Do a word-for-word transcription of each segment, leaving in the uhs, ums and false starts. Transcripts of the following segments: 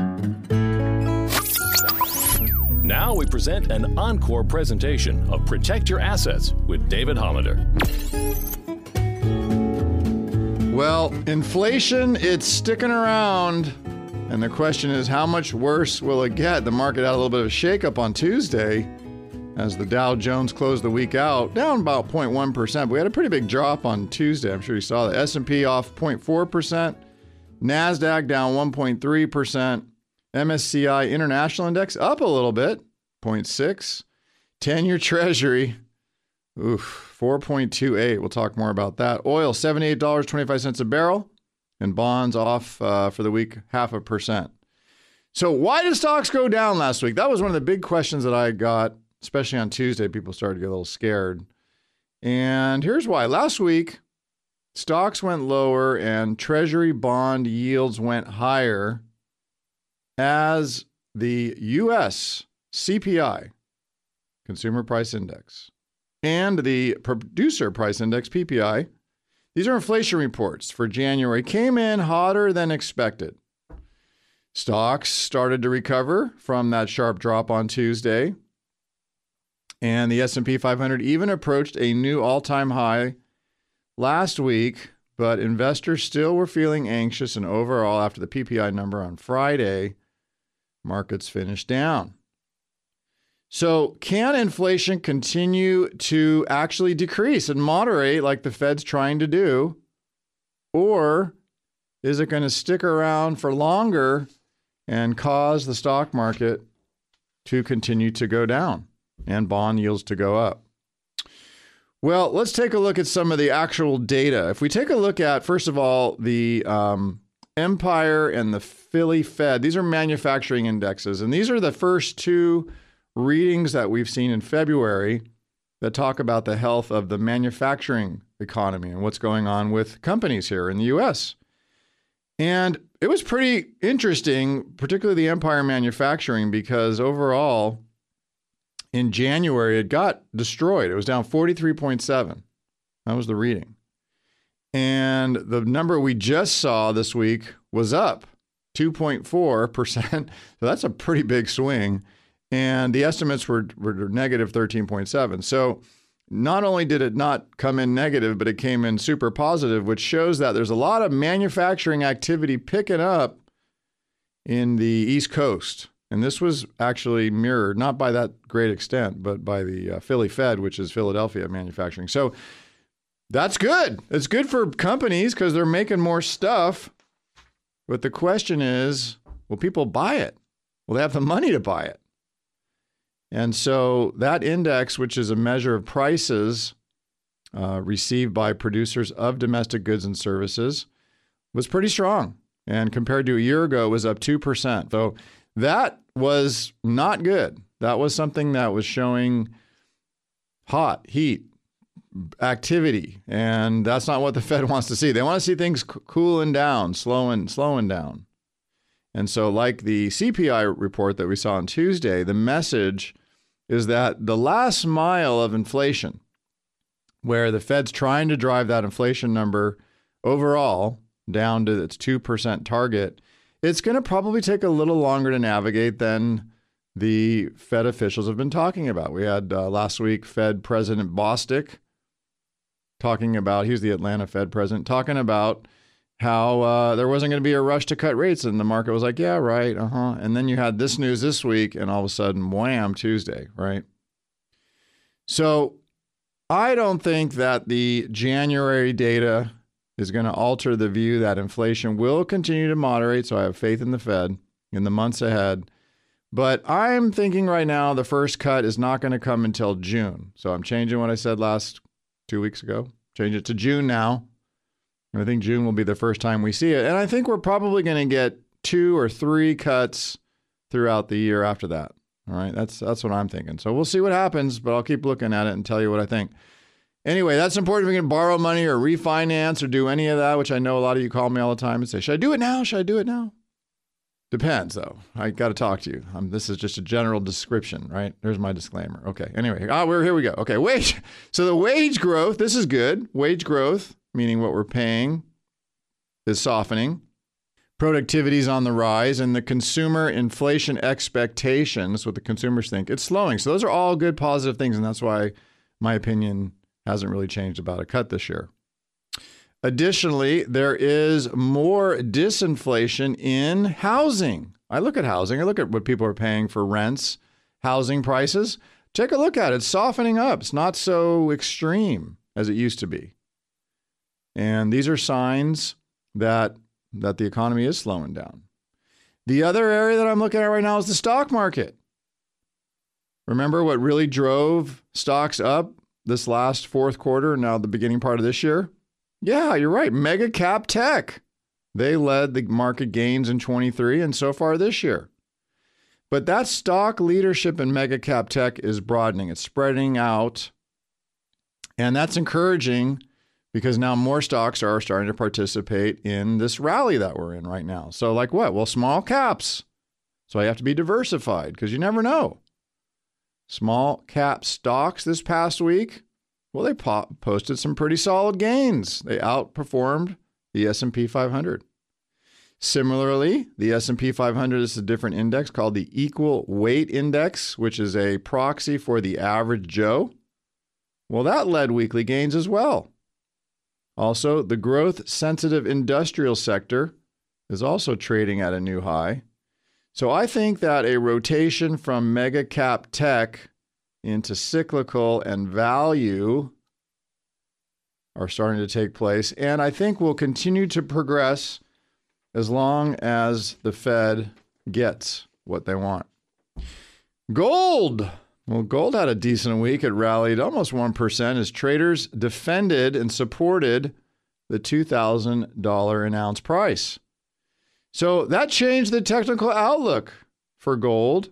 Now we present an encore presentation of Protect Your Assets with David Hollander. Well, inflation, it's sticking around. And the question is, how much worse will it get? The market had a little bit of a shakeup on Tuesday as the Dow Jones closed the week out, down about zero point one percent. But we had a pretty big drop on Tuesday. I'm sure you saw the S and P off zero point four percent. NASDAQ down one point three percent. M S C I International Index up a little bit, zero point six. ten-year Treasury, oof, four point two eight. We'll talk more about that. Oil, seventy-eight dollars and twenty-five cents a barrel. And bonds off uh, for the week, half a percent. So why did stocks go down last week? That was one of the big questions that I got, especially on Tuesday. People started to get a little scared. And here's why. Last week, stocks went lower and Treasury bond yields went higher as the U S C P I, Consumer Price Index, and the Producer Price Index, P P I, these are inflation reports for January, came in hotter than expected. Stocks started to recover from that sharp drop on Tuesday, and the S and P five hundred even approached a new all-time high last week, but investors still were feeling anxious, and overall, after the P P I number on Friday, markets finished down. So can inflation continue to actually decrease and moderate like the Fed's trying to do? Or is it going to stick around for longer and cause the stock market to continue to go down and bond yields to go up? Well, let's take a look at some of the actual data. If we take a look at, first of all, the um, Empire and the Philly Fed, these are manufacturing indexes, and these are the first two readings that we've seen in February that talk about the health of the manufacturing economy and what's going on with companies here in the U S. And it was pretty interesting, particularly the Empire Manufacturing, because overall in January it got destroyed. It was down forty-three point seven. That was the reading. And the number we just saw this week was up two point four percent. So that's a pretty big swing. And the estimates were, were negative thirteen point seven. So not only did it not come in negative, but it came in super positive, which shows that there's a lot of manufacturing activity picking up in the East Coast. And this was actually mirrored, not by that great extent, but by the uh, Philly Fed, which is Philadelphia manufacturing. So that's good. It's good for companies because they're making more stuff. But the question is, will people buy it? Will they have the money to buy it? And so that index, which is a measure of prices uh, received by producers of domestic goods and services, was pretty strong. And compared to a year ago, it was up two percent. So that was not good. That was something that was showing hot, heat, activity. And that's not what the Fed wants to see. They want to see things c- cooling down, slowing, slowing down. And so like the C P I report that we saw on Tuesday, the message is that the last mile of inflation, where the Fed's trying to drive that inflation number overall down to its two percent target, it's going to probably take a little longer to navigate than the Fed officials have been talking about. We had uh, last week Fed President Bostic talking about, he's the Atlanta Fed president, talking about how uh, there wasn't going to be a rush to cut rates. And the market was like, yeah, right, uh-huh. And then you had this news this week, and all of a sudden, wham, Tuesday, right? So I don't think that the January data is going to alter the view that inflation will continue to moderate. So I have faith in the Fed in the months ahead. But I'm thinking right now the first cut is not going to come until June. So I'm changing what I said last two weeks ago. Change it to June now. And I think June will be the first time we see it. And I think we're probably going to get two or three cuts throughout the year after that. All right. That's that's what I'm thinking. So we'll see what happens, but I'll keep looking at it and tell you what I think. Anyway, that's important if you can borrow money or refinance or do any of that, which I know a lot of you call me all the time and say, should I do it now? Should I do it now? Depends, though. I got to talk to you. Um, this is just a general description, right? There's my disclaimer. Okay. Anyway, ah, we're here we go. Okay. Wage. So the wage growth, this is good. Wage growth, meaning what we're paying, is softening. Productivity's on the rise, and the consumer inflation expectations, what the consumers think, it's slowing. So those are all good, positive things, and that's why my opinion hasn't really changed about a cut this year. Additionally, there is more disinflation in housing. I look at housing. I look at what people are paying for rents, housing prices. Take a look at it. It's softening up. It's not so extreme as it used to be. And these are signs that that the economy is slowing down. The other area that I'm looking at right now is the stock market. Remember what really drove stocks up this last fourth quarter, now the beginning part of this year? Yeah, you're right. Mega cap tech. They led the market gains in twenty-three and so far this year. But that stock leadership in mega cap tech is broadening. It's spreading out. And that's encouraging because now more stocks are starting to participate in this rally that we're in right now. So like what? Well, small caps. So I have to be diversified because you never know. Small cap stocks this past week, well, they po- posted some pretty solid gains. They outperformed the S and P five hundred. Similarly, the S and P five hundred is a different index called the Equal Weight Index, which is a proxy for the average Joe. Well, that led weekly gains as well. Also, the growth-sensitive industrial sector is also trading at a new high. So I think that a rotation from mega cap tech into cyclical and value are starting to take place. And I think will continue to progress as long as the Fed gets what they want. Gold. Well, gold had a decent week. It rallied almost one percent as traders defended and supported the two thousand dollars an ounce price. So that changed the technical outlook for gold,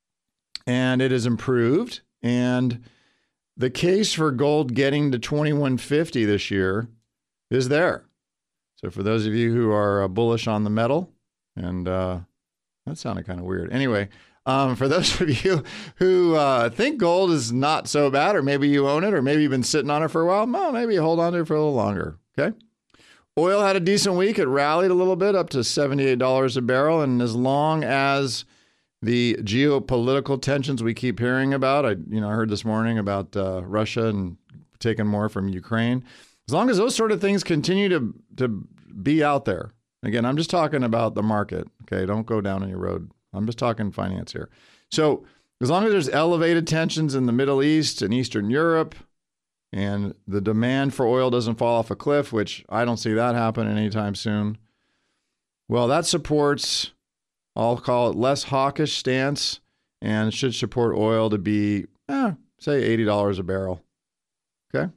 and it has improved. And the case for gold getting to twenty-one fifty this year is there. So for those of you who are uh, bullish on the metal, and uh, that sounded kind of weird. Anyway, um, for those of you who uh, think gold is not so bad, or maybe you own it, or maybe you've been sitting on it for a while, well, maybe you hold on to it for a little longer, okay? Oil had a decent week. It rallied a little bit up to seventy-eight dollars a barrel. And as long as the geopolitical tensions we keep hearing about, I you know I heard this morning about uh, Russia and taking more from Ukraine. As long as those sort of things continue to, to be out there. Again, I'm just talking about the market. Okay, don't go down any road. I'm just talking finance here. So as long as there's elevated tensions in the Middle East and Eastern Europe, and the demand for oil doesn't fall off a cliff, which I don't see that happening anytime soon, well, that supports, I'll call it less hawkish stance, and should support oil to be, eh, say, eighty dollars a barrel. Okay?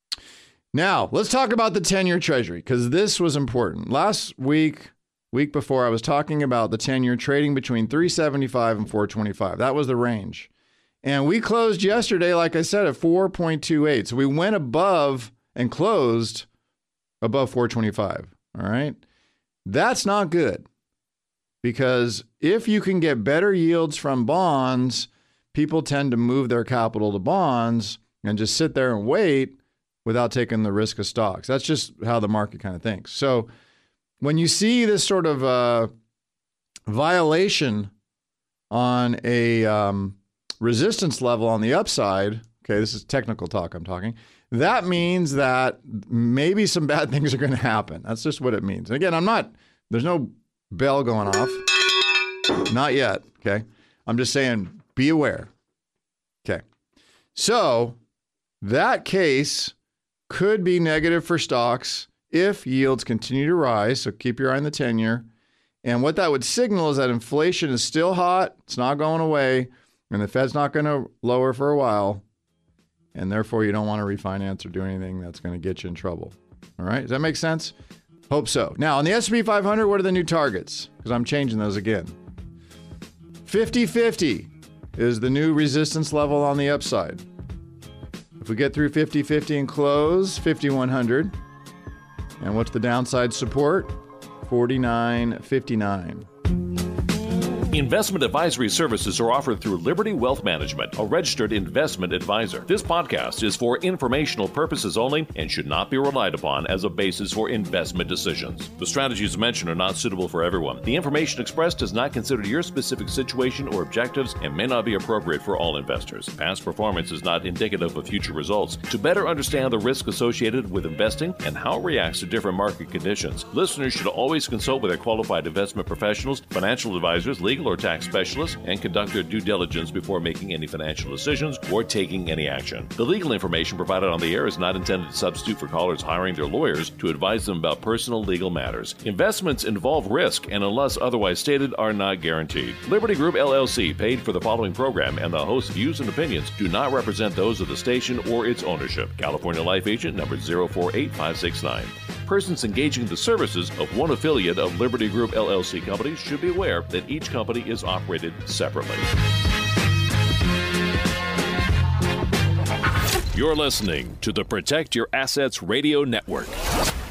Now, let's talk about the ten-year Treasury, because this was important. Last week, week before, I was talking about the ten-year trading between three seventy-five and four twenty-five. That was the range. And we closed yesterday, like I said, at four point two eight. So we went above and closed above four twenty-five. All right. That's not good, because if you can get better yields from bonds, people tend to move their capital to bonds and just sit there and wait without taking the risk of stocks. That's just how the market kind of thinks. So when you see this sort of uh, violation on a um, resistance level on the upside, okay, this is technical talk I'm talking, that means that maybe some bad things are going to happen. That's just what it means. And again, I'm not, there's no bell going off. Not yet, okay? I'm just saying, be aware. Okay. So that case could be negative for stocks if yields continue to rise. So keep your eye on the ten-year. And what that would signal is that inflation is still hot. It's not going away. And the Fed's not going to lower for a while. And therefore, you don't want to refinance or do anything that's going to get you in trouble. All right? Does that make sense? Hope so. Now, on the S and P five hundred, what are the new targets? Because I'm changing those again. fifty fifty is the new resistance level on the upside. If we get through fifty fifty and close, fifty-one hundred. And what's the downside support? forty-nine fifty-nine. Investment advisory services are offered through Liberty Wealth Management, a registered investment advisor. This podcast is for informational purposes only and should not be relied upon as a basis for investment decisions. The strategies mentioned are not suitable for everyone. The information expressed does not consider your specific situation or objectives and may not be appropriate for all investors. Past performance is not indicative of future results. To better understand the risk associated with investing and how it reacts to different market conditions, listeners should always consult with their qualified investment professionals, financial advisors, legal or tax specialists, and conduct their due diligence before making any financial decisions or taking any action. The legal information provided on the air is not intended to substitute for callers hiring their lawyers to advise them about personal legal matters. Investments involve risk and, unless otherwise stated, are not guaranteed. Liberty Group L L C paid for the following program, and the host's views and opinions do not represent those of the station or its ownership. California Life Agent number zero four eight five six nine. Persons engaging the services of one affiliate of Liberty Group L L C companies should be aware that each company is operated separately. You're listening to the Protect Your Assets Radio Network.